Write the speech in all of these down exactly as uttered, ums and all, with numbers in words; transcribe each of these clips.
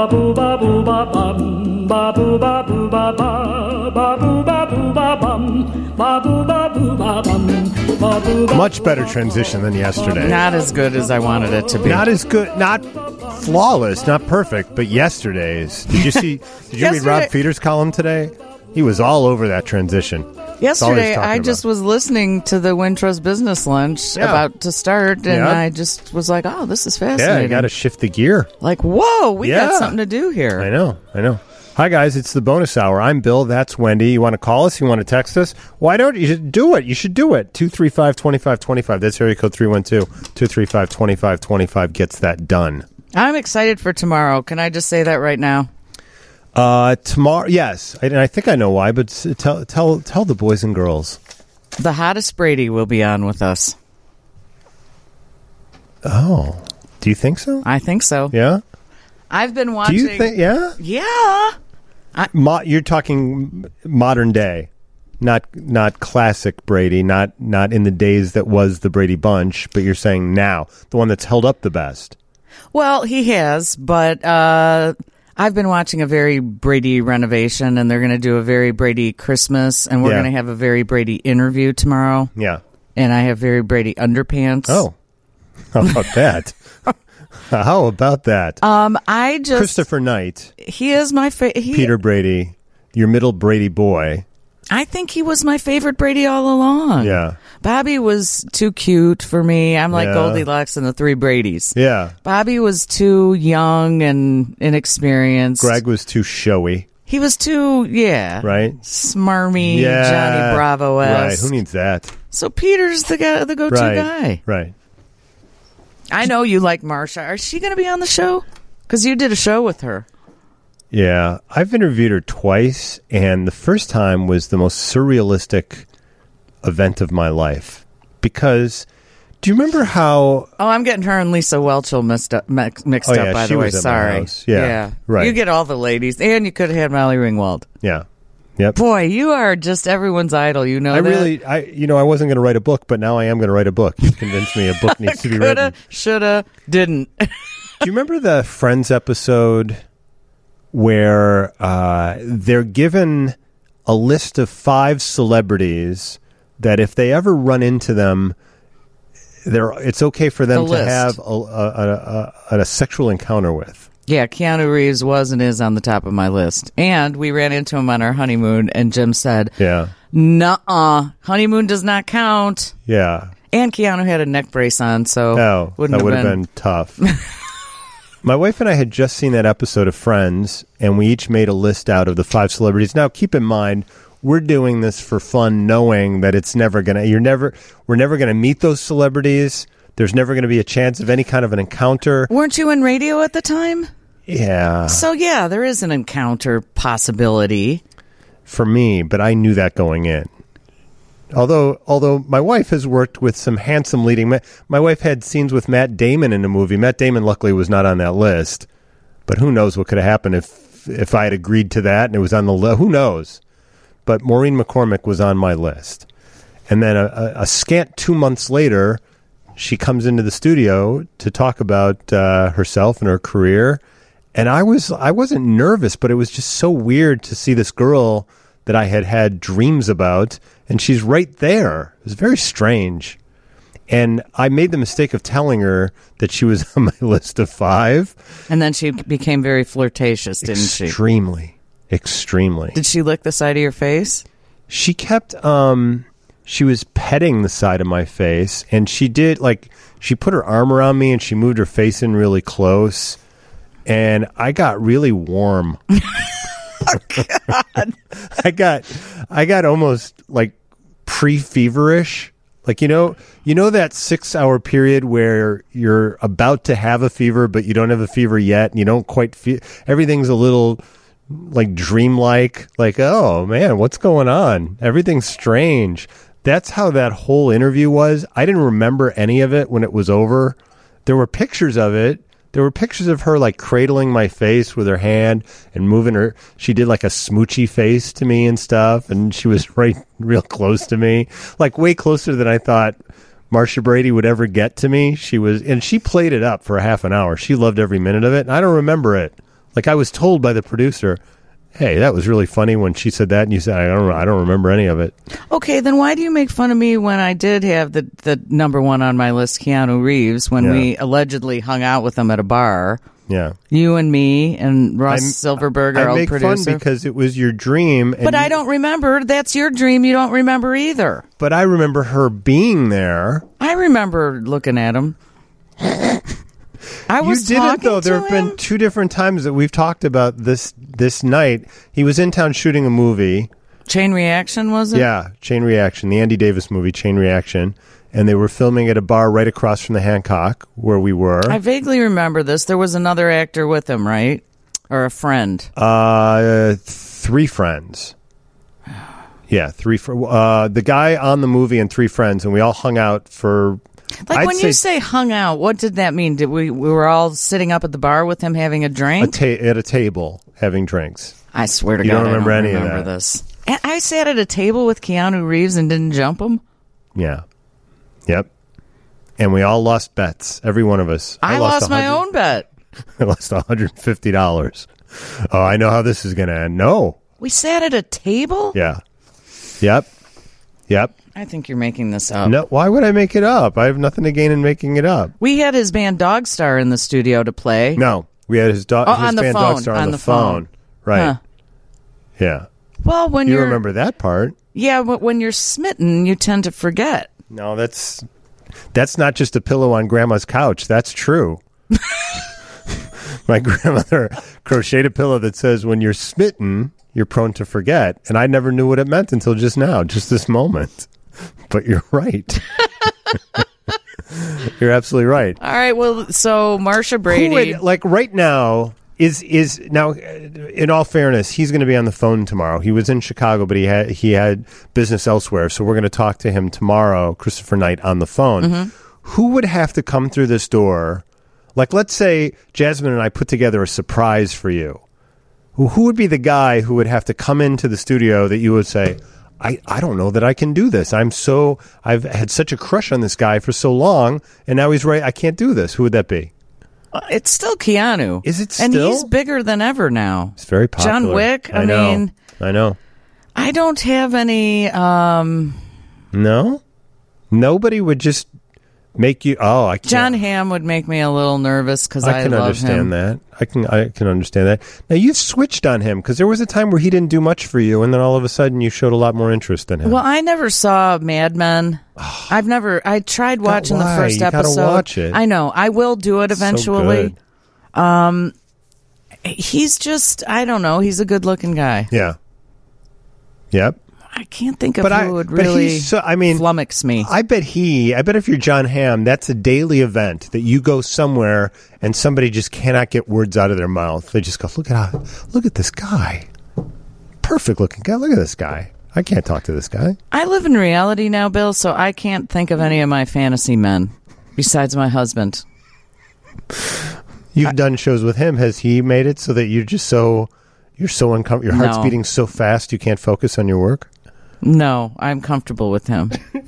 ba boo ba boo ba bum, ba boo ba boo ba ba, ba boo ba boo ba bum, ba boo ba boo ba bum, ba boo ba. Much better transition than yesterday. Not as good as I wanted it to be. Not as good, not flawless, not perfect, but yesterday's. Did you see, did you read Rob Feeder's column today? He was all over that transition. Yesterday, I just about. was listening to the Wintrust Business Lunch yeah. about to start, and yeah. I just was like, oh, this is fascinating. Yeah, you got to shift the gear. Like, whoa, we yeah. got something to do here. I know, I know. Hi, guys, it's the bonus hour. I'm Bill, that's Wendy. You want to call us? You want to text us? Why don't you? You should do it. You should do it. two three five, two five two five. That's area code three one two, two three five, two five two five gets that done. I'm excited for tomorrow. Can I just say that right now? Uh, tomorrow, yes. I, and I think I know why, but tell tell tell the boys and girls. The hottest Brady will be on with us. Oh, do you think so? I think so. Yeah? I've been watching. Do you think, yeah? Yeah. I, Mo- you're talking modern day, not not classic Brady, not not in the days that was the Brady Bunch, but you're saying now, the one that's held up the best. Well, he has, but uh, I've been watching a very Brady renovation, and they're going to do a very Brady Christmas, and we're yeah. going to have a very Brady interview tomorrow. Yeah. And I have very Brady underpants. Oh, how about that? How about that? Um, I just Christopher Knight. He is my favorite. Peter Brady, your middle Brady boy. I think he was my favorite Brady all along. Yeah. Bobby was too cute for me. I'm like yeah. Goldilocks and the Three Bradys. Yeah. Bobby was too young and inexperienced. Greg was too showy. He was too, yeah. Right? Smarmy, yeah. Johnny Bravo-esque. Right. Who needs that? So Peter's the guy, the go-to right. guy. Right. I know you like Marsha. Is she going to be on the show? Because you did a show with her. Yeah. I've interviewed her twice, and the first time was the most surrealistic event of my life. Because, do you remember how... Oh, I'm getting her and Lisa Whelchel mixed up, mixed oh, yeah, up by she the way. Was at Sorry. my house. Yeah, yeah. Right. You get all the ladies. And you could have had Molly Ringwald. Yeah. Yep. Boy, you are just everyone's idol. You know I that? really, I you know, I wasn't going to write a book, but now I am going to write a book. You convinced me a book needs to be Coulda, written. Shoulda, didn't. Do you remember the Friends episode where uh, they're given a list of five celebrities that if they ever run into them, they're it's okay for them the to list. have a, a, a, a sexual encounter with? Yeah, Keanu Reeves was and is on the top of my list. And we ran into him on our honeymoon, and Jim said, yeah, nuh-uh, honeymoon does not count. Yeah. And Keanu had a neck brace on, so oh, wouldn't that would have have been, been tough. My wife and I had just seen that episode of Friends, and we each made a list out of the five celebrities. Now, keep in mind, we're doing this for fun, knowing that it's never going to, you're never, we're never going to meet those celebrities. There's never going to be a chance of any kind of an encounter. Weren't you in radio at the time? Yeah. So, yeah, there is an encounter possibility. For me, but I knew that going in. Although although my wife has worked with some handsome leading men. My wife had scenes with Matt Damon in a movie. Matt Damon, luckily, was not on that list. But who knows what could have happened if, if I had agreed to that and it was on the list. Who knows? But Maureen McCormick was on my list. And then a, a, a scant two months later, she comes into the studio to talk about uh, herself and her career. And I was, I wasn't nervous, but it was just so weird to see this girl that I had had dreams about, and she's right there. It was very strange. And I made the mistake of telling her that she was on my list of five. And then she became very flirtatious, didn't extremely, she? Extremely. Extremely. Did she lick the side of your face? She kept, um, she was petting the side of my face, and she did, like, she put her arm around me, and she moved her face in really close, and I got really warm. Oh, God. I got, I got almost like pre-feverish. Like, you know, you know that six hour period where you're about to have a fever, but you don't have a fever yet. And you don't quite feel, everything's a little like dreamlike, like, oh man, what's going on? Everything's strange. That's how that whole interview was. I didn't remember any of it when it was over. There were pictures of it. There were pictures of her like cradling my face with her hand and moving her. She did like a smoochy face to me and stuff. And she was right real close to me, like way closer than I thought Marsha Brady would ever get to me. She was, and she played it up for a half an hour. She loved every minute of it. And I don't remember it. Like I was told by the producer, hey, that was really funny when she said that, and you said, I don't I don't remember any of it. Okay, then why do you make fun of me when I did have the, the number one on my list, Keanu Reeves, when Yeah. we allegedly hung out with him at a bar? Yeah. You and me and Ross I'm- Silverberg, I our old make producer. fun because it was your dream. And but I you- don't remember. That's your dream. You don't remember either. But I remember her being there. I remember looking at him. I You was didn't, talking though. to There have him. been two different times that we've talked about this this night. He was in town shooting a movie. Chain Reaction, was it? Yeah, Chain Reaction, the Andy Davis movie, Chain Reaction. And they were filming at a bar right across from the Hancock where we were. I vaguely remember this. There was another actor with him, right? Or a friend. Uh, three friends. Yeah, three. Fr- uh, the guy on the movie and three friends, and we all hung out for. Like I'd when you say hung out, what did that mean? Did we we were all sitting up at the bar with him having a a drink? ta- at a table having drinks. I swear to You God, don't remember I don't any of remember that. this. And I sat at a table with Keanu Reeves and didn't jump him. Yeah. Yep. And we all lost bets. Every one of us. I, lost my one hundred own bet. I lost one hundred fifty dollars. Oh, I know how this is going to end. No. We sat at a table? Yeah. Yep. Yep. I think you're making this up. No. Why would I make it up? I have nothing to gain in making it up. We had his band Dogstar in the studio to play. No. We had his, do- Oh, his on the band phone, Dogstar on, on the, the phone. phone. Right. Huh. Yeah. Well, when You are remember that part. Yeah, but when you're smitten, you tend to forget. No, that's that's not just a pillow on grandma's couch. That's true. My grandmother crocheted a pillow that says, when you're smitten, you're prone to forget. And I never knew what it meant until just now, just this moment. But you're right. You're absolutely right. All right, well, so Marsha Brady. Who would, like right now, is is now, in all fairness, he's going to be on the phone tomorrow. He was in Chicago, but he had he had business elsewhere. So we're going to talk to him tomorrow, Christopher Knight, on the phone. Mm-hmm. Who would have to come through this door? Like, let's say Jasmine and I put together a surprise for you. Who, who would be the guy who would have to come into the studio that you would say, I, I don't know that I can do this. I'm so, I've had such a crush on this guy for so long, and now he's right. I can't do this. Who would that be? It's still Keanu. Is it And still? he's bigger than ever now. It's very popular. John Wick, I, I know. mean, I know. I don't have any. Um, No? Nobody would just make you, oh, I can't. John Hamm would make me a little nervous because I, I can love understand him. that. I can I can understand that. Now you've switched on him because there was a time where he didn't do much for you, and then all of a sudden you showed a lot more interest in him. Well, I never saw Mad Men. I've never. I tried watching the why? first You gotta episode. watch it. I know. I will do it eventually. So good. He's just. I don't know. He's a good-looking guy. Yeah. Yep. I can't think of But who I would but really he's so, I mean, flummox me. I bet he, I bet if you're John Hamm, that's a daily event that you go somewhere and somebody just cannot get words out of their mouth. They just go, look at how, look at this guy. Perfect looking guy. Look at this guy. I can't talk to this guy. I live in reality now, Bill, so I can't think of any of my fantasy men besides my husband. You've I, done shows with him. Has he made it so that you're just so, you're so uncomfortable, your heart's No. beating so fast you can't focus on your work? No, I'm comfortable with him.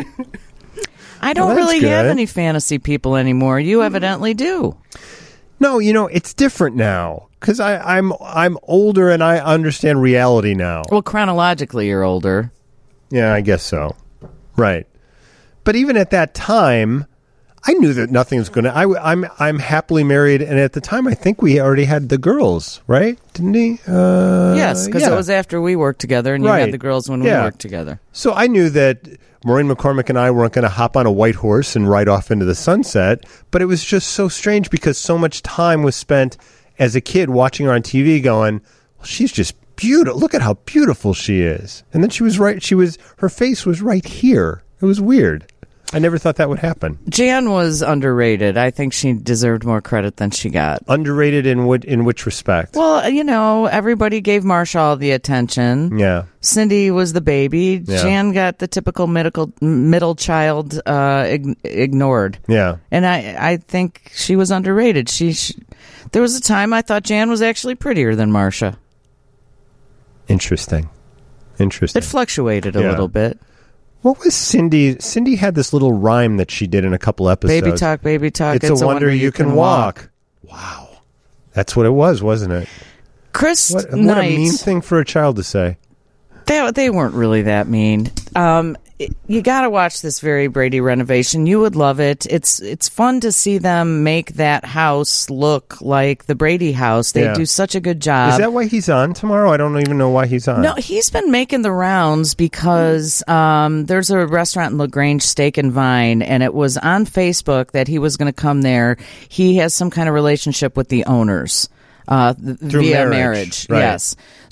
I don't Well, that's really have good. any fantasy people anymore. You evidently do. No, you know, it's different now because I'm I'm older and I understand reality now. Well, chronologically, you're older. Yeah, I guess so. Right. But even at that time, I knew that nothing was going to. I'm I'm happily married, and at the time, I think we already had the girls, right? Didn't he? Uh, yes, because yeah. it was after we worked together, and you Right. had the girls when Yeah. we worked together. So I knew that Maureen McCormick and I weren't going to hop on a white horse and ride off into the sunset. But it was just so strange because so much time was spent as a kid watching her on T V, going, well, "She's just beautiful. Look at how beautiful she is." And then she was right. She was her face was right here. It was weird. I never thought that would happen. Jan was underrated. I think she deserved more credit than she got. Underrated in what in which respect? Well, you know, everybody gave Marsha all the attention. Yeah. Cindy was the baby. Yeah. Jan got the typical middle middle child uh, ig- ignored. Yeah. And I, I think she was underrated. She, she, there was a time I thought Jan was actually prettier than Marsha. Interesting. Interesting. It fluctuated a Yeah. little bit. What was Cindy? Cindy had this little rhyme that she did in a couple episodes. Baby talk, baby talk. It's, a, wonder you can walk. Wow. That's what it was, wasn't it? Chris What, Knight, what a mean thing for a child to say. They, they weren't really that mean. Um, it, you got to watch this Very Brady renovation. You would love it. It's it's fun to see them make that house look like the Brady house. They Yeah. do such a good job. Is that why he's on tomorrow? I don't even know why he's on. No, he's been making the rounds because um, there's a restaurant in LaGrange, Steak and Vine, and it was on Facebook that he was going to come there. He has some kind of relationship with the owners. Uh, th- Through via marriage, marriage, right. yes.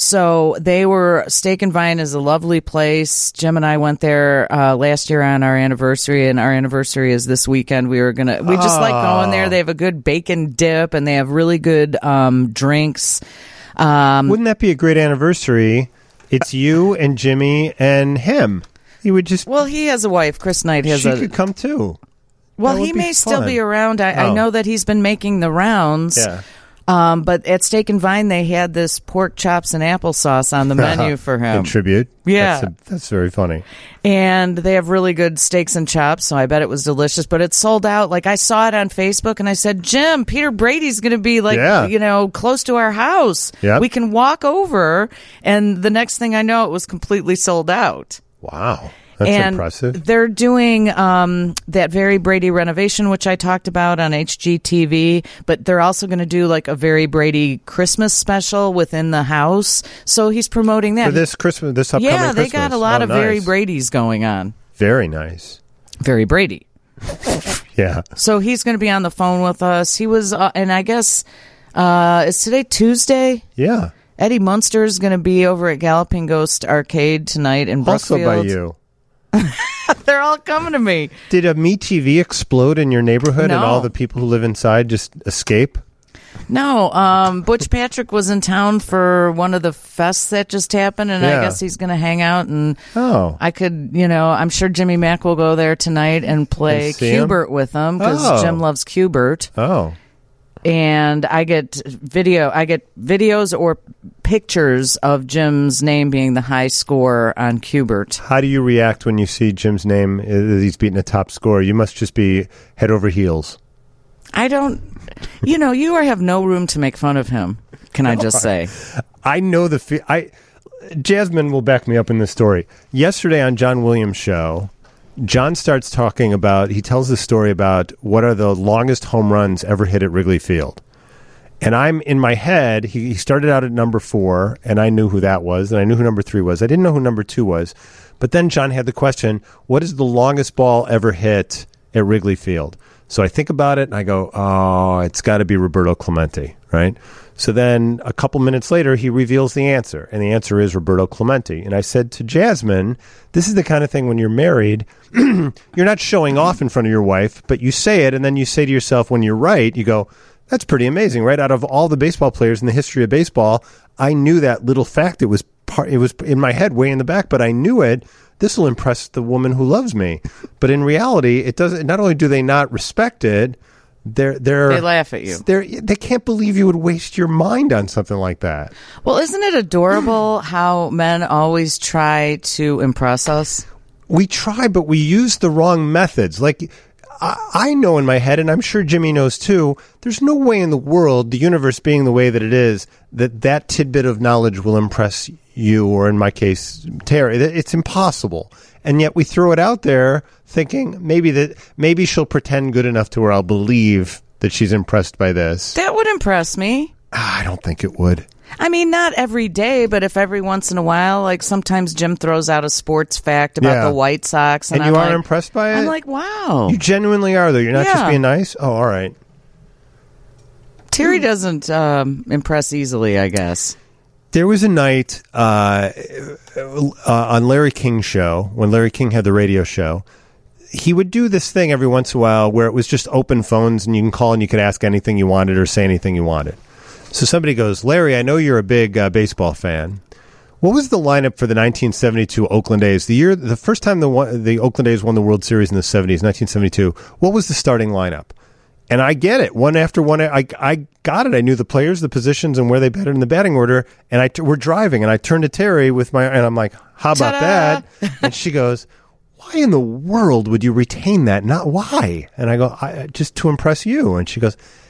So they were, Steak and Vine is a lovely place. Jim and I went there uh, last year on our anniversary, and our anniversary is this weekend. We were gonna, we just like going there. They have a good bacon dip, and they have really good um, drinks. Um, Wouldn't that be a great anniversary? It's you and Jimmy and him. He would just. well, he has a wife. Chris Knight has she a. could come too. Well, That would he be may still fun. be around. I, I Oh. know that he's been making the rounds. Yeah. Um, but at Steak and Vine, they had this pork chops and applesauce on the menu for In him. tribute. Yeah. That's, a, that's very funny. And they have really good steaks and chops, so I bet it was delicious. But it's sold out. Like, I saw it on Facebook, and I said, Jim, Peter Brady's going to be, like, Yeah. you know, close to our house. Yep. We can walk over. And the next thing I know, it was completely sold out. Wow. That's and impressive. They're doing um, that Very Brady renovation, which I talked about on H G T V, but they're also going to do like a Very Brady Christmas special within the house. So he's promoting that. For this Christmas, this upcoming yeah, they Christmas. got a lot Oh, of Very nice. Bradys going on. Very nice. Very Brady. Yeah. So he's going to be on the phone with us. He was, uh, and I guess, uh, is today Tuesday? Yeah. Eddie Munster is going to be over at Galloping Ghost Arcade tonight in Also Brookfield. by you. They're all coming to me. Did a MeTV explode in your neighborhood and No. all the people who live inside just escape? No, um, Butch Patrick was in town for one of the fests that just happened, and Yeah. I guess he's going to hang out. And Oh. I could, you know, I'm sure Jimmy Mack will go there tonight and play And see him? Q-Bert with him because Oh. Jim loves Q-Bert. Oh. And I get video, I get videos or pictures of Jim's name being the high score on Q-Bert. How do you react when you see Jim's name as he's beating a top score? You must just be head over heels. I don't, you know, you have no room to make fun of him. Can I just say? I know the fe- I Jasmine will back me up in this story. Yesterday on John Williams' show, John starts talking about, he tells the story about what are the longest home runs ever hit at Wrigley Field. And I'm in my head, he, he started out at number four, and I knew who that was, and I knew who number three was. I didn't know who number two was. But then John had the question, what is the longest ball ever hit at Wrigley Field? So I think about it, and I go, oh, it's got to be Roberto Clemente, right? So then a couple minutes later, he reveals the answer, and the answer is Roberto Clemente. And I said to Jasmine, this is the kind of thing when you're married, you're not showing off in front of your wife, but you say it, and then you say to yourself when you're right, you go, that's pretty amazing, right? Out of all the baseball players in the history of baseball, I knew that little fact. It was part, it was in my head way in the back, but I knew it. This will impress the woman who loves me. But in reality, it doesn't. Not only do they not respect it, they're they're They laugh at you. They're, they can't believe you would waste your mind on something like that. Well, isn't it adorable how men always try to impress us? We try, but we use the wrong methods. Like, I, I know in my head, and I'm sure Jimmy knows too, there's no way in the world, the universe being the way that it is, that that tidbit of knowledge will impress you, or in my case, Terry. It's impossible. And yet we throw it out there thinking maybe that maybe she'll pretend good enough to where I'll believe that she's impressed by this. That would impress me. Ah, I don't think it would. I mean, not every day, but if every once in a while, like sometimes Jim throws out a sports fact about Yeah. the White Sox. And, And you I'm are like, impressed by it? I'm like, wow. You genuinely are, though. You're not just Yeah. being nice? Oh, all right. Terry doesn't um, impress easily, I guess. There was a night uh, uh, on Larry King's show, when Larry King had the radio show, he would do this thing every once in a while where it was just open phones and you can call and you could ask anything you wanted or say anything you wanted. So somebody goes, Larry, I know you're a big uh, baseball fan. What was the lineup for the nineteen seventy-two Oakland A's? The year, the first time the one, the Oakland A's won the World Series in the seventies, nineteen seventy-two. What was the starting lineup? And I get it. One after one, I I got it. I knew the players, the positions, and where they batted in the batting order. And I t- we're driving, and I turned to Terry with my, and I'm like, "How about Ta-da! that?" And she goes, "Why in the world would you retain that? Not why?" And I go, I, "Just to impress you." And she goes,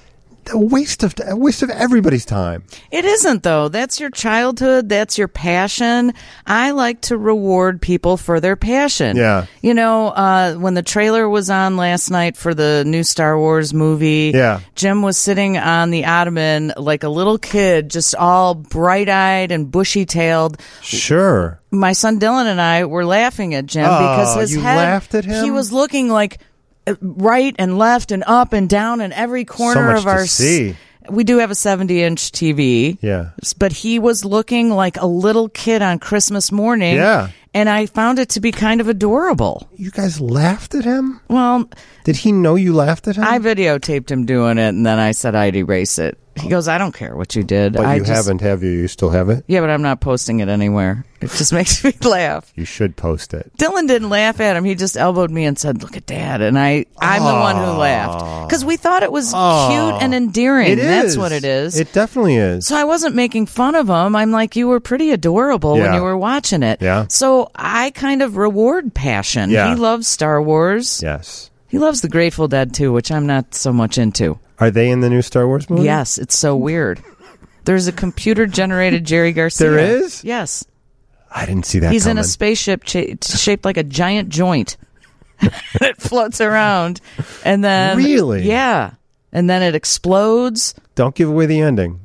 a waste of a waste of everybody's time. It isn't, though. That's your childhood. That's your passion. I like to reward people for their passion. Yeah. You know, uh, when the trailer was on last night for the new Star Wars movie, Yeah. Jim was sitting on the ottoman like a little kid, just all bright-eyed and bushy-tailed. Sure. My son Dylan and I were laughing at Jim Oh, because his you head, laughed at him? he was looking like uh, right and left and up and down in every corner much of our to see. We do have a seventy inch T V. Yeah. But he was looking like a little kid on Christmas morning. Yeah. And I found it to be kind of adorable. You guys laughed at him? Well, Did he know you laughed at him? I videotaped him doing it, and then I said I'd erase it. He goes, I don't care what you did. But I you just, haven't, have you? You still have it? Yeah, but I'm not posting it anywhere. It just makes me laugh. You should post it. Dylan didn't laugh at him. He just elbowed me and said, look at Dad. And I, I'm the one who laughed. Because we thought it was cute and endearing. It is. That's what it is. It definitely is. So I wasn't making fun of him. I'm like, you were pretty adorable when Yeah. you were watching it. Yeah. So I kind of reward passion. Yeah. He loves Star Wars. Yes. He loves the Grateful Dead too, which I'm not so much into. Are they in the new Star Wars movie? Yes, it's so weird. There's a computer-generated Jerry Garcia. There is? Yes. I didn't see that He's coming. in a spaceship cha- shaped like a giant joint. It floats around. And then... Really? Yeah. And then it explodes. Don't give away the ending.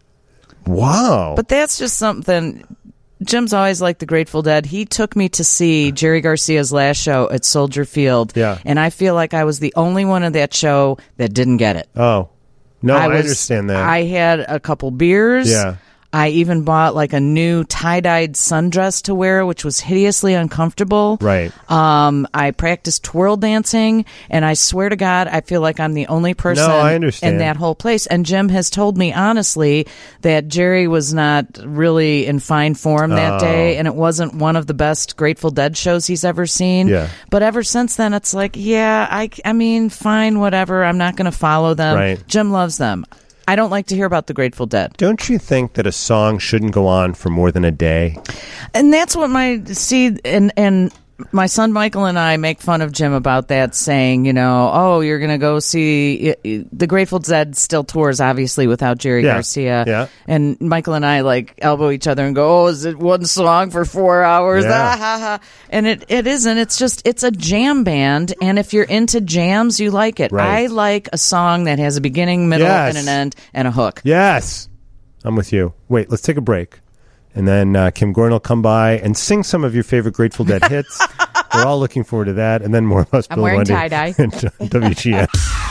Wow. But that's just something... Jim's always liked the Grateful Dead. He took me to see Jerry Garcia's last show at Soldier Field. Yeah. And I feel like I was the only one at that show that didn't get it. oh. No, I, was- understand that. I had a couple beers. Yeah. I even bought like a new tie-dyed sundress to wear, which was hideously uncomfortable. Right. Um, I practiced twirl dancing, and I swear to God, I feel like I'm the only person No, I understand. in that whole place. And Jim has told me honestly that Jerry was not really in fine form that Oh. day, and it wasn't one of the best Grateful Dead shows he's ever seen. Yeah. But ever since then, it's like, yeah, I, I mean, fine, whatever. I'm not going to follow them. Right. Jim loves them. I don't like to hear about the Grateful Dead. Don't you think that a song shouldn't go on for more than a day? And that's what my see and and my son Michael and I make fun of Jim about that, saying, you know, oh, you're going to go see the Grateful Dead still tours, obviously, without Jerry Yeah. Garcia. Yeah. And Michael and I like elbow each other and go, oh, is it one song for four hours? Yeah. Ah, ha, ha. And it, it isn't. It's just, it's a jam band. And if you're into jams, you like it. Right. I like a song that has a beginning, middle, Yes. and an end, and a hook. Yes. I'm with you. Wait, let's take a break. And then uh, Kim Gordon will come by and sing some of your favorite Grateful Dead hits. We're all looking forward to that. And then more of us. I'm Bill wearing Lundy tie-dye. and W G N.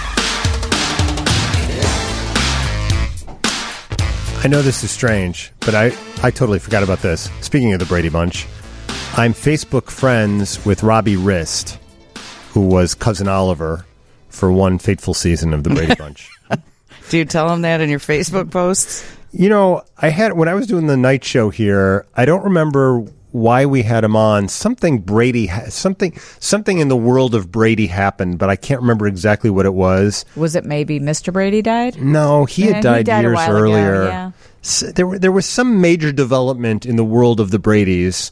I know this is strange, but I, I totally forgot about this. Speaking of the Brady Bunch, I'm Facebook friends with Robbie Rist, who was Cousin Oliver for one fateful season of the Brady Bunch. Do you tell him that in your Facebook posts? You know, I had when I was doing the night show here, I don't remember why we had him on. Something Brady, ha- something, something in the world of Brady happened, but I can't remember exactly what it was. Was it maybe Mister Brady died? No, he Yeah, had died, he died a years while ago, earlier. yeah. S- there, were- there was some major development in the world of the Bradys,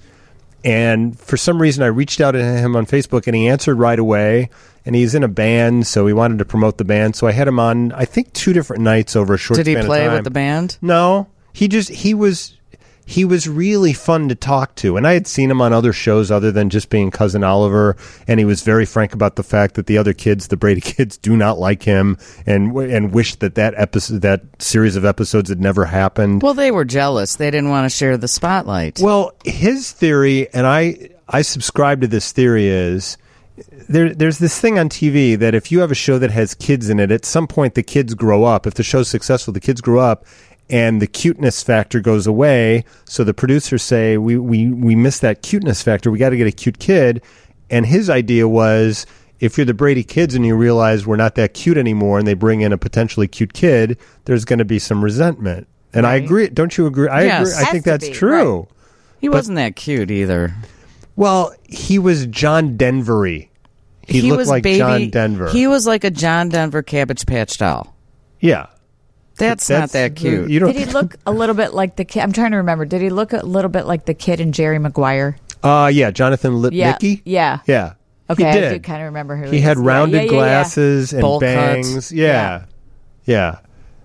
and for some reason, I reached out to him on Facebook, and he answered right away. And he's in a band, so he wanted to promote the band. So I had him on, I think, two different nights over a short Did he span of play time. with the band? No, he just he was he was really fun to talk to, and I had seen him on other shows other than just being Cousin Oliver, and he was very frank about the fact that the other kids, the Brady kids, do not like him, and and wished that that episode, that series of episodes had never happened. Well, they were jealous. They didn't want to share the spotlight. Well, his theory, and I I subscribe to this theory, is there. There's this thing on T V that if you have a show that has kids in it, at some point the kids grow up. If the show's successful, the kids grow up, and the cuteness factor goes away. So the producers say, we we we miss that cuteness factor. We got to get a cute kid. And his idea was, if you're the Brady kids and you realize we're not that cute anymore, and they bring in a potentially cute kid, there's going to be some resentment. And I Right. agree. Don't you agree? I Yes. agree. I Has think to that's be, true. he wasn't that cute either. Well, he was John Denver-y. He, looked was like baby, John Denver. He was like a John Denver Cabbage Patch doll. yeah. That's, not that cute. You don't Did he look a little bit like the kid? I'm trying to remember. Did he look a little bit like the kid in Jerry Maguire? Uh, yeah, Jonathan Yeah. Lipnicki. Yeah. Yeah. Okay, he I did. do kind of remember who He he had is. Yeah, rounded yeah, yeah, yeah. glasses and Bowl bangs. cuts. Yeah. Yeah.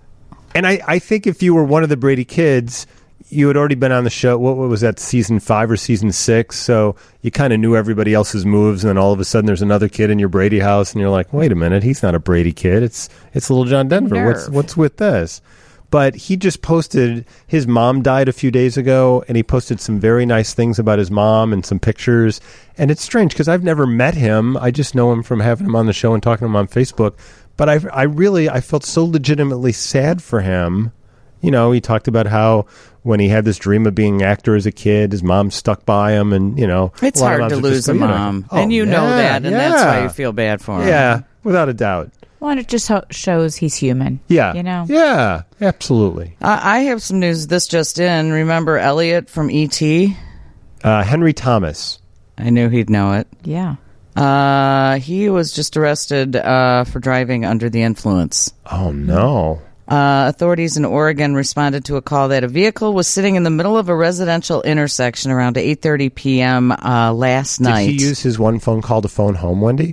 And I, I think if you were one of the Brady kids, you had already been on the show. What, what was that, season five or season six? So you kind of knew everybody else's moves, and then all of a sudden there's another kid in your Brady house, and you're like, wait a minute, he's not a Brady kid. It's it's little John Denver. Nerve. What's what's with this? But he just posted, his mom died a few days ago, and he posted some very nice things about his mom and some pictures. And it's strange because I've never met him. I just know him from having him on the show and talking to him on Facebook. But I, I really, I felt so legitimately sad for him. You know, he talked about how when he had this dream of being an actor as a kid, his mom stuck by him, and, you know. It's a lot of hard to moms are lose just, a you know, mom. oh, and you yeah, know that, and yeah. that's why you feel bad for him. Yeah, without a doubt. Well, and it just ho- shows he's human. Yeah. You know? Yeah, absolutely. I I have some news. This just in. Remember Elliot from E T? Uh, Henry Thomas. I knew he'd know it. Yeah. Uh, he was just arrested uh, for driving under the influence. Oh, no. Uh, authorities in Oregon responded to a call that a vehicle was sitting in the middle of a residential intersection around eight thirty p.m. Uh, last night. Did he use his one phone call to phone home, Wendy?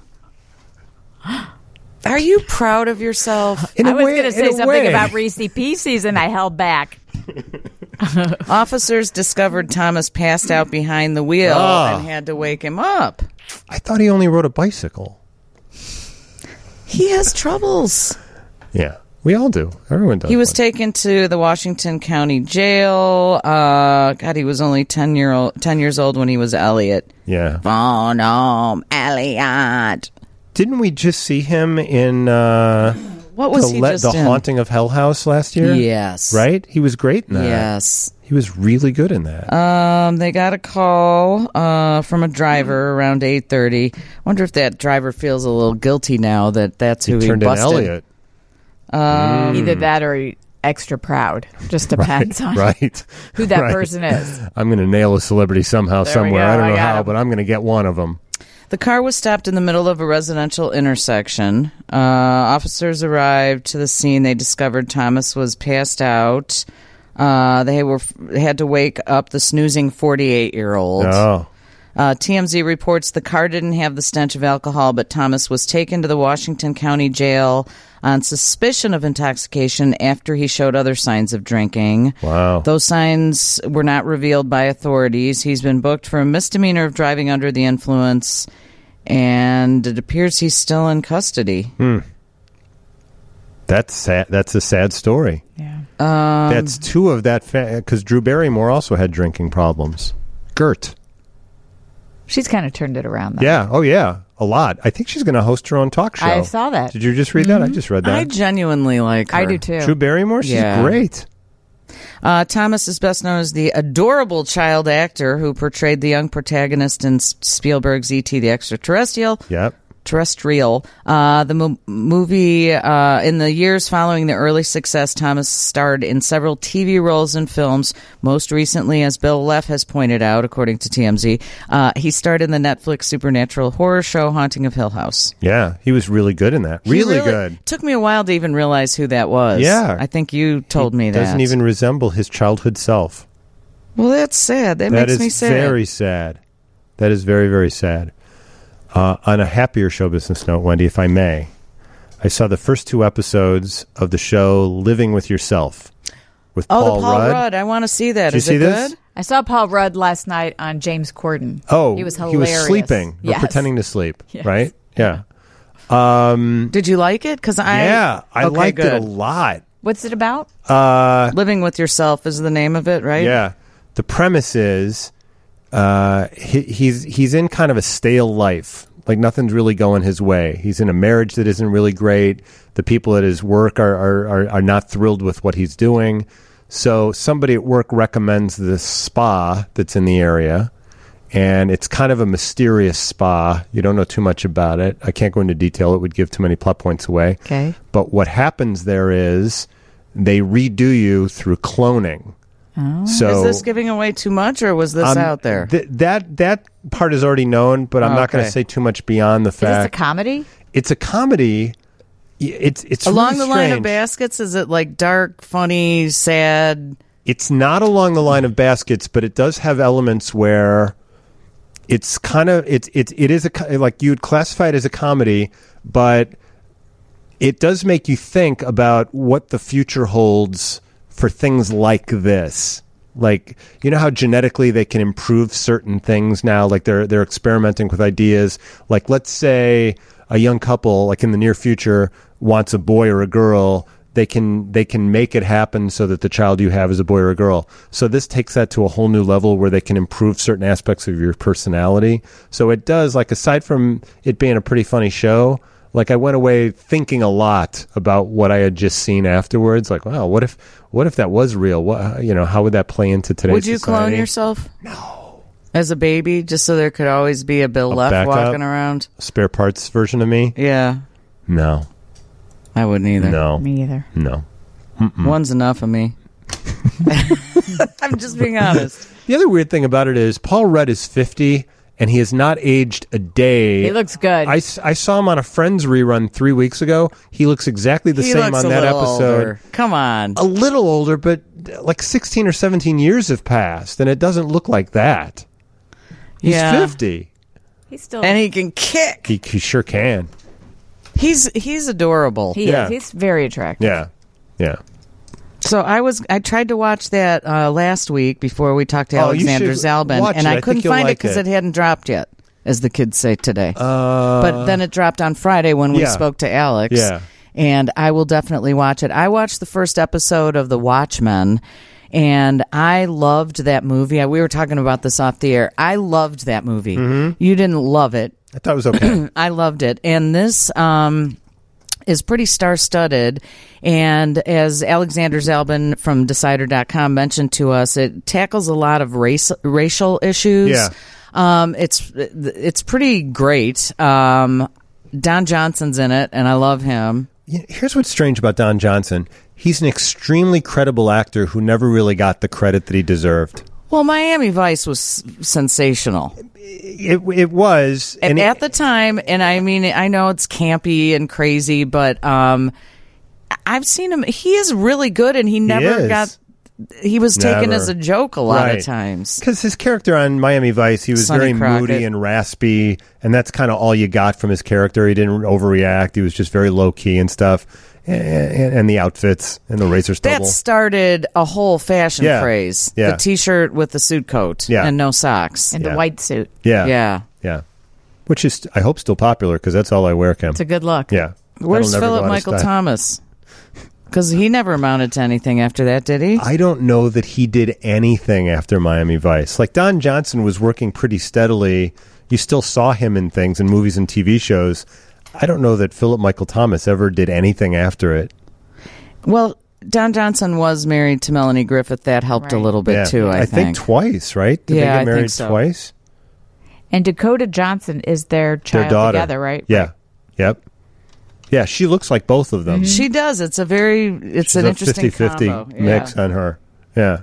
Are you proud of yourself? In I a was way- going to in say a something way. about Reese Pieces, and I held back. Officers discovered Thomas passed out behind the wheel Oh. and had to wake him up. I thought he only rode a bicycle. He has troubles. Yeah, we all do. Everyone does. He was one. taken to the Washington County Jail. Uh, God, he was only ten year old, ten years old when he was Elliot. Yeah. Phone home, Elliot. Didn't we just see him in uh, What was the, he Le- just the in? Haunting of Hell House last year? Yes. Right? He was great in that. Yes. He was really good in that. Um, they got a call uh, from a driver around eight thirty. Wonder if that driver feels a little guilty now that that's who he he, turned in busted. Elliot. Either that or extra proud. Just depends on Right. who that Right. person is. I'm going to nail a celebrity somehow, There we somewhere. go. I don't I know got how, him. but I'm going to get one of them. The car was stopped in the middle of a residential intersection. Uh, officers arrived to the scene. They discovered Thomas was passed out. Uh, they were they had to wake up the snoozing forty-eight-year-old. Oh. Uh, T M Z reports the car didn't have the stench of alcohol, but Thomas was taken to the Washington County Jail on suspicion of intoxication after he showed other signs of drinking. Wow. Those signs were not revealed by authorities. He's been booked for a misdemeanor of driving under the influence, and it appears he's still in custody. Hmm. That's sad. That's a sad story. Yeah. Um, That's two of that, because fa- Drew Barrymore also had drinking problems. Gert. She's kind of turned it around, though. Yeah. Oh, yeah. A lot. I think she's going to host her own talk show. I saw that. Did you just read that? I just read that. I genuinely like her. I do, too. Drew Barrymore? She's Yeah. great. Uh, Thomas is best known as the adorable child actor who portrayed the young protagonist in S- Spielberg's E T the Extraterrestrial. Yep. Terrestrial. Uh, the mo- movie, uh, in the years following the early success, Thomas starred in several T V roles and films. Most recently, as Bill Leff has pointed out, according to T M Z, uh, he starred in the Netflix supernatural horror show Haunting of Hill House. Yeah. He was really good in that. He Really, good. Took me a while to even realize who that was. Yeah. I think you told He me that. Doesn't even resemble his childhood self. Well, that's sad. That, That makes is me sad. very sad. That is very, very sad. Uh, on a happier show business note, Wendy, if I may, I saw the first two episodes of the show Living with Yourself with Oh, Paul, the Paul Rudd. Rudd. I want to see that. Did you Is see it this? good? I saw Paul Rudd last night on James Corden. Oh, he was he hilarious. was sleeping, or Yes. pretending to sleep, Yes. right? Yeah. Um, Did you like it? Because I yeah, I okay, liked good. it a lot. What's it about? Uh, Living with Yourself is the name of it, right? Yeah. The premise is uh, he, he's he's in kind of a stale life. Like nothing's really going his way. He's in a marriage that isn't really great. The people at his work are are, are, are not thrilled with what he's doing. So somebody at work recommends this spa that's in the area. And it's kind of a mysterious spa. You don't know too much about it. I can't go into detail. It would give too many plot points away. Okay. But what happens there is they redo you through cloning. Oh. So Is this giving away too much, or was this um, out there? th- that that part is already known, but I'm not going Okay. to say too much beyond the Is this a fact comedy? it's a comedy. Y- It's it's Along really the line of strange. baskets, is it like dark, funny, sad? It's not along the line of baskets, but it does have elements where it's kind of it's it's it is a co- like you'd classify it as a comedy, but it does make you think about what the future holds for things like this. Like, you know how genetically they can improve certain things now? Like they're they're experimenting with ideas. Like, let's say a young couple, like in the near future, wants a boy or a girl. They can they can make it happen so that the child you have is a boy or a girl. So this takes that to a whole new level where they can improve certain aspects of your personality. So it does, like, aside from it being a pretty funny show, like, I went away thinking a lot about what I had just seen afterwards. Like, wow, what if what if that was real? What, you know, how would that play into today's Would you society? clone yourself? No. As a baby, just so there could always be a Bill A Leff backup? walking around? Spare parts version of me? Yeah. No. I wouldn't either. No. Me either. No. One's enough of me. I'm just being honest. The other weird thing about it is Paul Rudd is fifty, and he has not aged a day. He looks good. I, s- I saw him on a Friends rerun three weeks ago. He looks exactly the He same looks on a that little episode. older. Come on. A little older, but uh, like sixteen or seventeen years have passed, and it doesn't look like that. He's Yeah. fifty. He's still. And he can kick. He, he sure can. He's he's adorable. he Yeah. is. He's very attractive. Yeah. Yeah. So I was I tried to watch that uh, last week before we talked to Oh, you Alexander should Zalbin, watch and it. I I think couldn't you'll find it like because it. it hadn't dropped yet, as the kids say today. Uh, but then it dropped on Friday when we yeah. spoke to Alex. Yeah. And I will definitely watch it. I watched the first episode of The Watchmen, and I loved that movie. We were talking about this off the air. I loved that movie. Mm-hmm. You didn't love it. I thought it was okay. I loved it. And this um, is pretty star-studded. And as Alexander Zalbin from Decider dot com mentioned to us, it tackles a lot of race, racial issues. Yeah. Um, it's it's pretty great. Um, Don Johnson's in it, and I love him. You know, here's what's strange about Don Johnson. He's an extremely credible actor who never really got the credit that he deserved. Well, Miami Vice was sensational. It, it was. At, and at it, the time, and I mean, I know it's campy and crazy, but um, I've seen him. He is really good, and he never is. got. He was taken Never. as a joke a lot Right. of times. Because his character on Miami Vice, he was Sonny very Crockett. moody and raspy, and that's kind of all you got from his character. He didn't overreact. He was just very low-key and stuff. And, and, and the outfits and the razor stubble. That started a whole fashion Yeah. craze. Yeah. The T-shirt with the suit coat Yeah. and no socks. And Yeah. the white suit. yeah. Yeah. Yeah. Which is, I hope, still popular because that's all I wear, Kim. It's a good look. Yeah. Where's That'll never Philip go out of Michael style. Thomas? Because he never amounted to anything after that, did he? I don't know that he did anything after Miami Vice. Like, Don Johnson was working pretty steadily. You still saw him in things, in movies and T V shows. I don't know that Philip Michael Thomas ever did anything after it. Well, Don Johnson was married to Melanie Griffith. That helped a Right. little bit Yeah. too, I, I think twice, right? Did Yeah, they I get think married so. twice? And Dakota Johnson is their child Their daughter. together, right? Yeah. Yep. Yeah, she looks like both of them. She does. It's a very, it's She's an a interesting fifty-fifty combo. mix Yeah. on her. Yeah.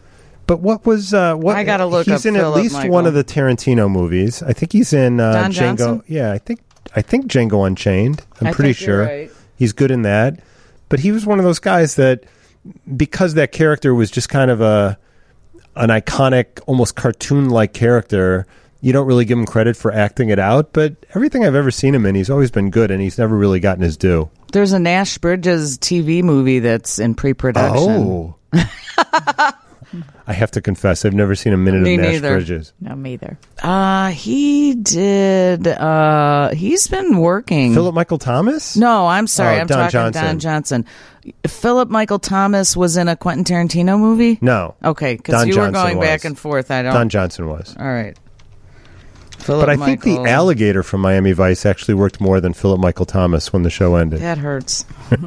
But what was uh what I gotta look he's up in at Philip least Michael. one of the Tarantino movies. I think he's in uh Don Django. Johnson? Yeah, I think I think Django Unchained. I'm I pretty think you're sure. right. He's good in that. But he was one of those guys that because that character was just kind of a an iconic, almost cartoon-like character, you don't really give him credit for acting it out, but everything I've ever seen him in, he's always been good, and he's never really gotten his due. There's a Nash Bridges T V movie that's in pre-production. Oh. I have to confess, I've never seen a minute Me of Nash neither. Bridges. No, me either. Uh, he did. Uh, he's been working. Philip Michael Thomas? No, I'm sorry. Oh, I'm Don talking Johnson. Don Johnson. Philip Michael Thomas was in a Quentin Tarantino movie? No. Okay, because Don you Johnson were going was. back and forth. I don't. Don Johnson was. All right. Philip But I think the Michael- alligator from Miami Vice actually worked more than Philip Michael Thomas when the show ended. That hurts.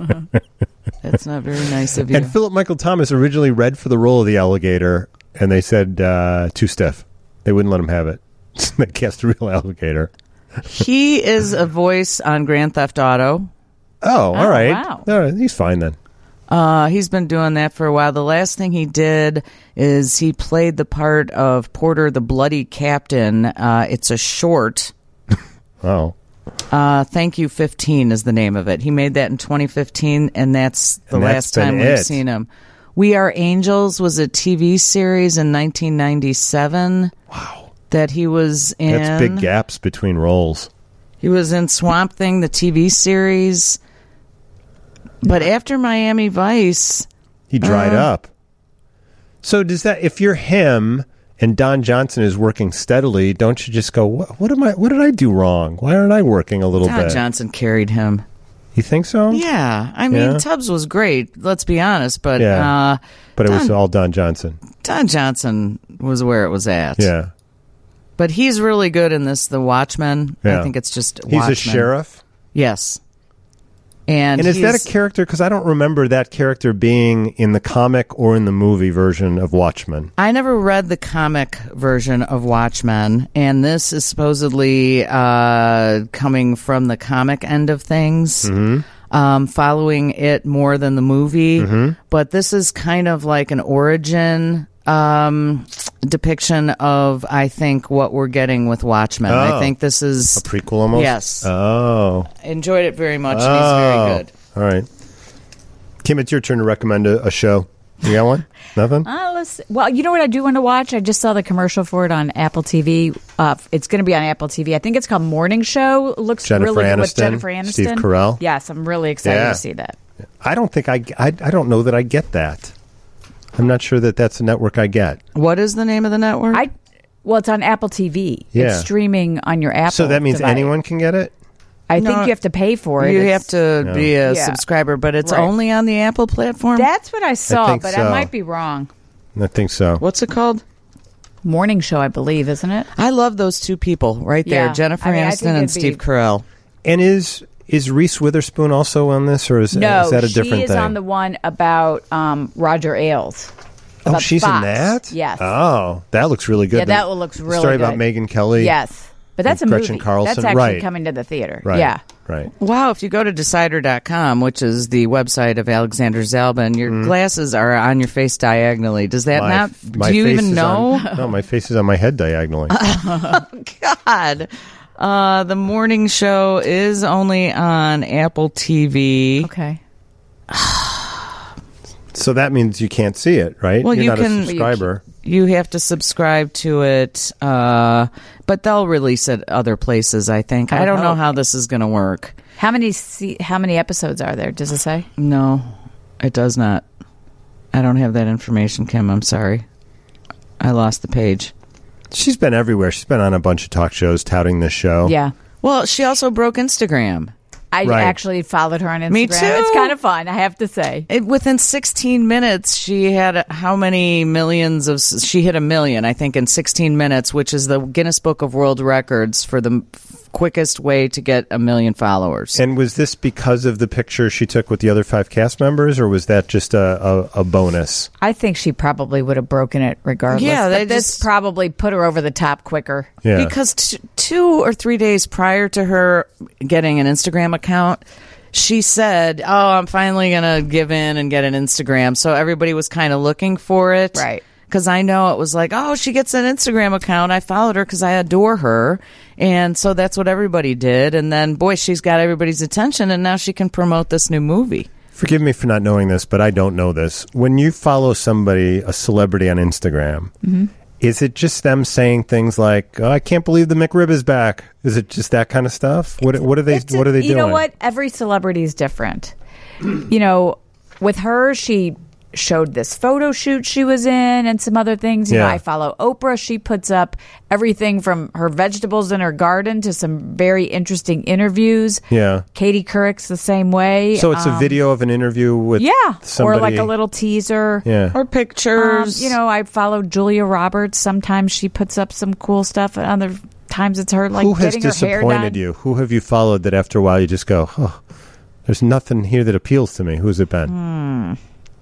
That's not very nice of you. And Philip Michael Thomas originally read for the role of the alligator, and they said uh, too stiff. They wouldn't let him have it. They cast a real alligator. He is a voice on Grand Theft Auto. Oh, all right. wow. All right. He's fine then. Uh, he's been doing that for a while. The last thing he did is he played the part of Porter the Bloody Captain. Uh, it's a short. Oh. Uh, Thank You fifteen is the name of it. He made that in twenty fifteen, and that's the And that's last time been we've it. seen him. We Are Angels was a T V series in nineteen ninety-seven. Wow. That he was in. That's big gaps between roles. He was in Swamp Thing, the T V series. But after Miami Vice, He dried Uh. up. So does that, if you're him and Don Johnson is working steadily, don't you just go, what, what am I, what did I do wrong? Why aren't I working a little Don bit? Johnson carried him. You think so? Yeah, I mean Yeah. Tubbs was great. Let's be honest, but Yeah. uh, But it was Don- all Don Johnson. Don Johnson was where it was at. Yeah. But he's really good in this, The Watchmen. Yeah. I think it's just He's Watchmen. a sheriff. Yes. And, And is that he's- a character? Because I don't remember that character being in the comic or in the movie version of Watchmen. I never read the comic version of Watchmen, and this is supposedly uh, coming from the comic end of things, Mm-hmm. um, following it more than the movie. Mm-hmm. But this is kind of like an origin um, depiction of, I think, what we're getting with Watchmen. I Oh. think this is A prequel almost? Yes. Oh. enjoyed it very much. And Oh. he's very good. All right. Kim, it's your turn to recommend a, a show. You got one? Nothing? Uh, let's, well, you know what I do want to watch? I just saw the commercial for it on Apple T V. Uh, it's going to be on Apple T V. I think it's called Morning Show. It looks Jennifer really good with Aniston, Jennifer Aniston. Steve Carell. Yes, I'm really excited Yeah. to see that. I don't think I, I. I don't know that I get that. I'm not sure that that's a network I get. What is the name of the network? I well, it's on Apple T V. Yeah. It's streaming on your Apple. So that means device. anyone can get it? I No, think you have to pay for it. You It's- have to No. be a Yeah. subscriber, but it's Right. only on the Apple platform. That's what I saw, think but so. I might be wrong. I think so. What's it called? Morning Show, I believe, isn't it? I love those two people right there, Yeah. Jennifer I mean, I Aniston think and it'd Steve be- Carell. And is is Reese Witherspoon also on this, or is, No, is that a she different is thing? on the one about um, Roger Ailes. oh, about she's Fox. in that? Yes. Oh, that looks really good. Yeah, that The one looks really story about good. Megan Kelly. Yes, but that's a and Gretchen movie. Carlson. That's actually Right. coming to the theater. Right. Yeah. Right. Wow, if you go to decider dot com, which is the website of Alexander Zalbin, your Mm. glasses are on your face diagonally. Does that My- not? my Do you face even is know? on- no, my face is on my head diagonally. God. Uh, the morning show is only on Apple T V. Okay. So that means you can't see it, right? Well, You're you not can- a subscriber. You have to subscribe to it, uh, but they'll release it other places, I think. I, I don't know hope. how this is going to work. How many se- how many episodes are there? Does it say? No, it does not. I don't have that information, Kim. I'm sorry. I lost the page. She's been everywhere. She's been on a bunch of talk shows touting this show. Yeah. Well, she also broke Instagram. I Right. actually followed her on Instagram. Me too. It's kind of fun, I have to say. It, within sixteen minutes, she had how many millions of? She hit a million, I think, in sixteen minutes, which is the Guinness Book of World Records for the quickest way to get a million followers. And was this because of the picture she took with the other five cast members, or was that just a, a, a bonus? I think she probably would have broken it regardless. Yeah, they but this just- probably put her over the top quicker. Yeah. Because t- two or three days prior to her getting an Instagram account, she said, "Oh, I'm finally going to give in and get an Instagram." So everybody was kind of looking for it. Right. Because I know it was like, oh, she gets an Instagram account. I followed her because I adore her. And so that's what everybody did. And then, boy, she's got everybody's attention, and now she can promote this new movie. Forgive me for not knowing this, but I don't know this. When you follow somebody, a celebrity on Instagram, Mm-hmm. is it just them saying things like, oh, "I can't believe the McRib is back"? Is it just that kind of stuff? What What are they It's a- What are they you doing? know what? Every celebrity is different. You know, with her, she showed this photo shoot she was in and some other things. You know, Yeah. I follow Oprah. She puts up everything from her vegetables in her garden to some very interesting interviews. Yeah. Katie Couric's the same way. So it's a Um, video of an interview with Yeah. somebody. Or like a little teaser. Yeah. Or Um, pictures. you know, I follow Julia Roberts. Sometimes she puts up some cool stuff, and other times it's her like Who has getting her hair disappointed done. you? Who have you followed that after a while you just go, oh, there's nothing here that appeals to me? Who's it been? Hmm.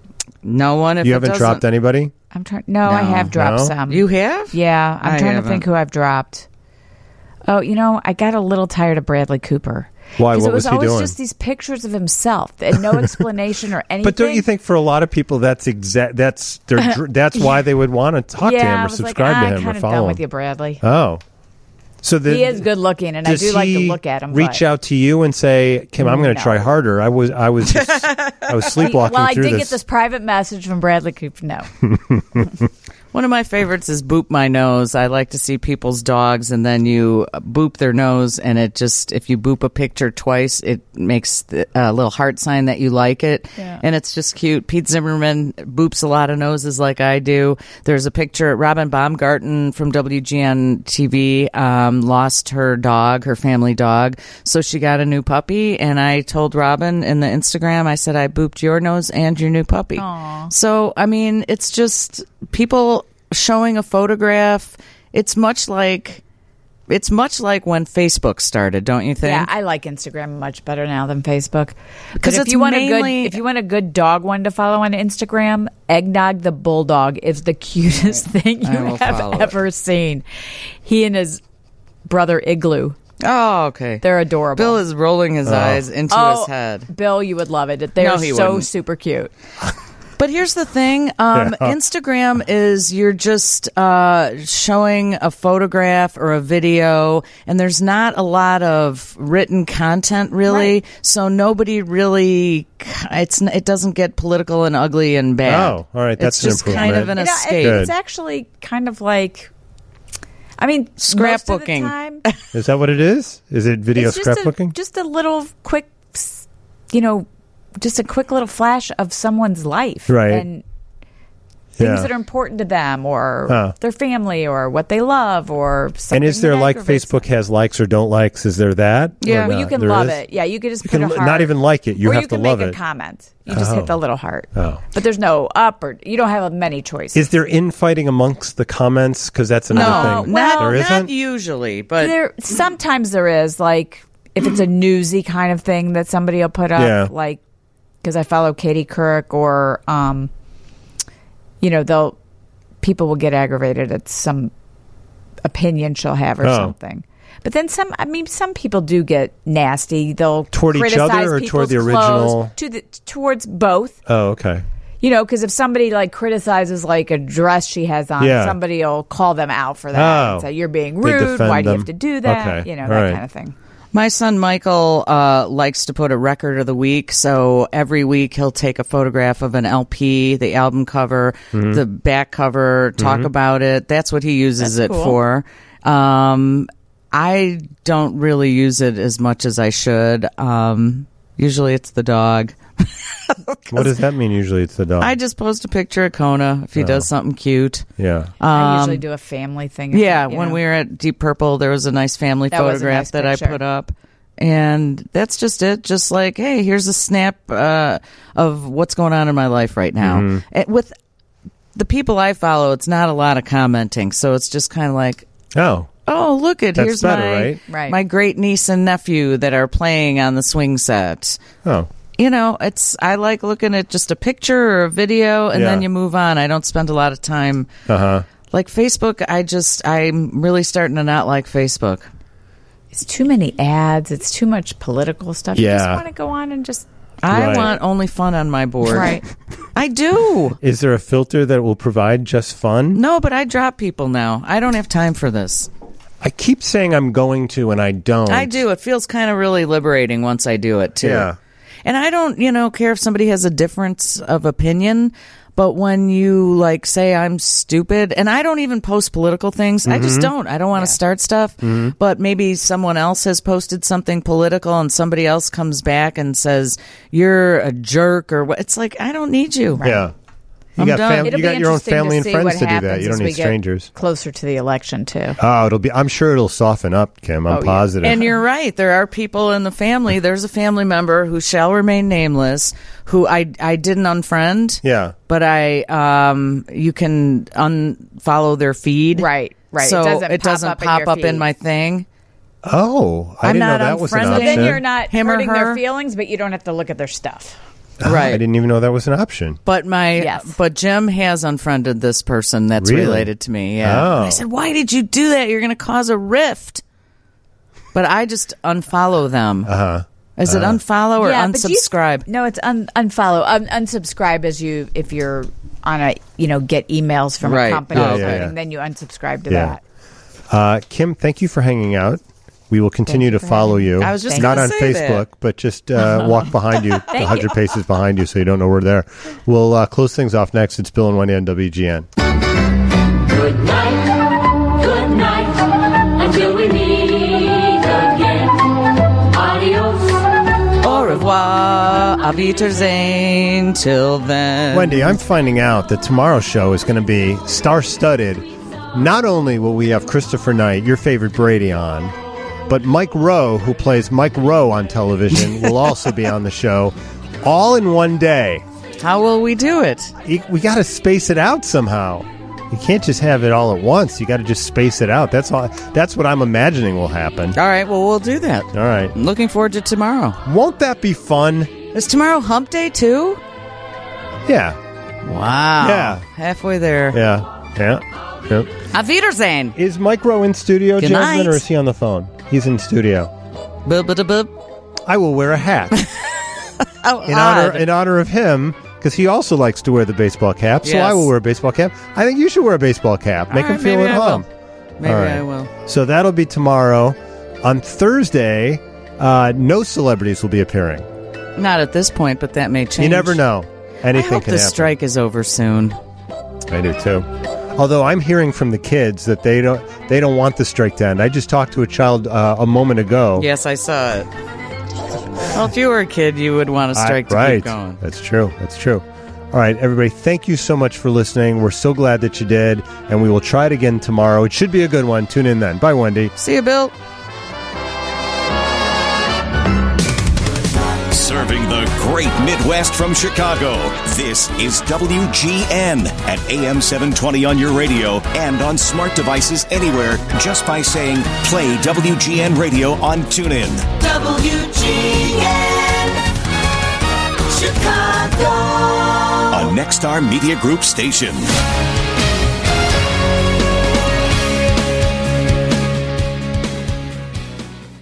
no one. If you it haven't doesn't- dropped anybody? I'm trying. No, I No. have dropped No? some. You have? Yeah, I'm I trying to haven't. think who I've dropped. Oh, you know, I got a little tired of Bradley Cooper. Why? 'Cause What it was, was he always doing? just these pictures of himself and no explanation or anything. But don't you think for a lot of people that's exact that's their dr- that's why they would want to talk yeah, to him I or was subscribe like, to I'm him or kind of follow done him? with you, Bradley. Oh, so the, He is good looking, and I does do like to he look at him. Reach but- out to you and say, "Kim, I'm going to No. try harder." I was I was just, I was sleepwalking Well, I through did this. get this private message from Bradley Cooper. No, One of my favorites is boop my nose. I like to see people's dogs, and then you boop their nose, and it just, if you boop a picture twice, it makes a uh, little heart sign that you like it, Yeah. and it's just cute. Pete Zimmerman boops a lot of noses like I do. There's a picture, Robin Baumgarten from W G N T V um, lost her dog, her family dog, so she got a new puppy, and I told Robin in the Instagram, I said, I booped your nose and your new puppy. Aw. So, I mean, it's just people showing a photograph. It's much like it's much like when Facebook started, don't you think? Yeah, I like Instagram much better now than Facebook. 'Cause But if it's you want a mainly- good, if you want a good dog one to follow on Instagram, Eggnog the Bulldog is the cutest thing I you will have follow it. ever seen. He and his brother Igloo, Oh, okay. they're adorable. Bill is rolling his eyes into oh, his head. Bill, you would love it. They're No, he so wouldn't. super cute. But here's the thing. Um, Yeah. Instagram is you're just uh, showing a photograph or a video, and there's not a lot of written content really. Right. So nobody really, it's it doesn't get political and ugly and bad. Oh, all right, that's it's an just kind of an improvement. You know, escape. it- it's Good. actually kind of like, I mean, Scrapbooking. Most of the time, Is that what it is? Is it video it's just a, scrapbooking? just a little quick, you know, just a quick little flash of someone's life, Right. And things Yeah. that are important to them, or Huh. their family, or what they love, or something And is there that like aggravates Facebook them. has likes or don't likes? Is there that? Yeah. Or Well, you not? can There love is? it. Yeah, you could just You put can a l- heart. not even like it. You or have you to can love make it. a comment. You just Oh. hit the little heart. Oh. But there's no up, or you don't have many choices. Is there infighting amongst the comments? Because that's another No, thing. not, there not isn't. usually, but there sometimes there is, like if it's a newsy kind of thing that somebody will put up, Yeah. like because I follow Katie Couric, or um, you know, they'll people will get aggravated at some opinion she'll have or Oh. something. But then some, I mean, some people do get nasty. They'll Toward each criticize other or people's toward the clothes, original? to the towards both. Oh, okay. You know, because if somebody like criticizes like a dress she has on, Yeah. somebody will call them out for that. Oh. And say, you're being They rude. defend Why do you them. have to do that? Okay. You know, All that right. kind of thing. my son Michael uh, likes to put a record of the week. So every week he'll take a photograph of an L P, the album cover, Mm-hmm. the back cover, talk about it. That's what he uses That's it cool. for. Um, I don't really use it as much as I should. Um, usually it's the dog. What does that mean? Usually, it's the dog. I just post a picture of Kona if he Oh. does something cute. yeah. I usually Um, do a family thing. Yeah, you when know. we were at Deep Purple, there was a nice family That was a photograph nice that I picture. put up. And that's just it. Just like, hey, here's a snap uh, of what's going on in my life right now. Mm-hmm. And with the people I follow, it's not a lot of commenting. So it's just kind of like, Oh. oh, look at That's here's better, my right? Right. my great niece and nephew that are playing on the swing set. Oh. You know, it's I like looking at just a picture or a video, and Yeah. then you move on. I don't spend a lot of time. Uh huh. Like Facebook, I just, I'm really starting to not like Facebook. It's too many ads. It's too much political stuff. You just Yeah. want to go on and just I Right. want only fun on my board. right. I do. Is there a filter that will provide just fun? No, but I drop people now. I don't have time for this. I keep saying I'm going to, and I don't. I do. It feels kind of really liberating once I do it, too. Yeah. And I don't, you know, care if somebody has a difference of opinion. But when you like say I'm stupid, and I don't even post political things, I just don't. I don't want to start stuff. But maybe someone else has posted something political, and somebody else comes back and says you're a jerk or what. It's like I don't need you. Yeah. You I'm got done. fam- It'll you be got your own interesting family to and see friends what to do that. happens You don't as need we get strangers. closer to the election too. Oh, it'll be. I'm sure it'll soften up, Kim. I'm Oh, yeah. positive. And you're right. There are people in the family. There's a family member who shall remain nameless, who I I didn't unfriend. Yeah. But I um you can unfollow their feed. Right, right. It So doesn't it pop doesn't up in pop your up in feed. my thing. Oh, I I'm didn't know not that was an unfriended. option. Then you're not Him or hurting her? their feelings, but you don't have to look at their stuff. Oh, Right. I didn't even know that was an option. But my Yes. but Jim has unfriended this person that's Really? related to me. Yeah. Oh. And I said, "Why did you do that? You're going to cause a rift." But I just unfollow them. Uh huh. Is it unfollow or Yeah, but do you- unsubscribe? No, it's un- unfollow. Un- unsubscribe as you if you're on a you know get emails from Right. a company Yeah, or yeah, something, yeah. then you unsubscribe to Yeah. that. Uh, Kim, thank you for hanging out. We will continue to for follow having you. I was just not gonna on say that. Facebook, but just uh, walk behind you, a hundred paces behind you, so you don't know we're there. We'll uh, close things off next. It's Bill and Wendy on W G N. Good night, good night, until we meet again. Adios. Au revoir, Auf Wiedersehen, till then. Wendy, I'm finding out that tomorrow's show is going to be star-studded. Not only will we have Christopher Knight, your favorite Brady, on, but Mike Rowe, who plays Mike Rowe on television, will also be on the show, all in one day. How will we do it? We got to space it out somehow. You can't just have it all at once. You got to just space it out. That's all. That's what I'm imagining will happen. All right, well, we'll do that. All right. I'm looking forward to tomorrow. Won't that be fun? Is tomorrow hump day, too? Yeah. Wow. Yeah. Halfway there. Yeah. Yeah. Yep. Auf Wiedersehen. Is Mike Rowe in studio, Good Jasmine, night. or is he on the phone? He's in studio. Bub, bub, bub. I will wear a hat Oh, in odd. honor in honor of him, because he also likes to wear the baseball cap. So Yes. I will wear a baseball cap. I think you should wear a baseball cap. Make All him right, feel maybe at I home. will. Maybe All right. I will. So that'll be tomorrow. On Thursday, uh, no celebrities will be appearing. Not at this point, but that may change. You never know. Anything I hope can the happen. strike is over soon. I do too. Although I'm hearing from the kids that they don't they don't want the strike to end. I just talked to a child uh, a moment ago. Yes, I saw it. Well, if you were a kid, you would want a strike I, to right. keep going. That's true. That's true. All right, everybody, thank you so much for listening. We're so glad that you did, and we will try it again tomorrow. It should be a good one. Tune in then. Bye, Wendy. See you, Bill. Serving the great Midwest from Chicago, this is W G N at A M seven twenty on your radio and on smart devices anywhere just by saying play W G N radio on TuneIn. W G N Chicago. A Nexstar Media Group station.